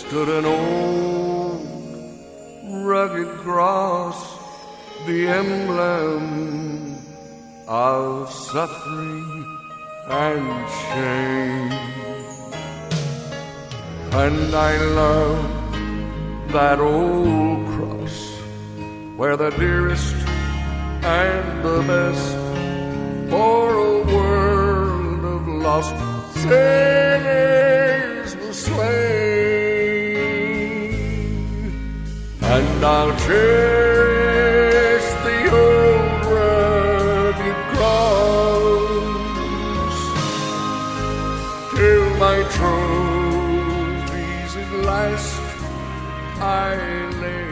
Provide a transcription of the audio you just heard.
stood an old rugged cross, the emblem of suffering and shame. And I love that old cross, where the dearest and the best for a world of lost sinners was slain. And I'll cherish the old rugged cross till my trophies at last I lay